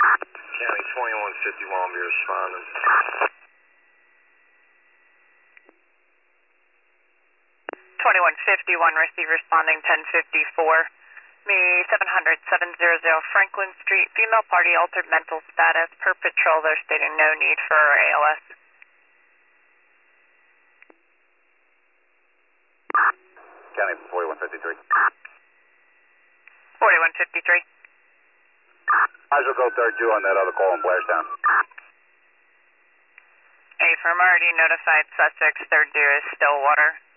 County 2151, be responding. 2151, receive responding 1054. Me 700-700 Franklin Street, female party altered mental status. Per patrol, they're stating no need for ALS. County 4153. 4153. Might as well go third due on that other call in Blairstown. A firm already notified suspects, third due is Stillwater.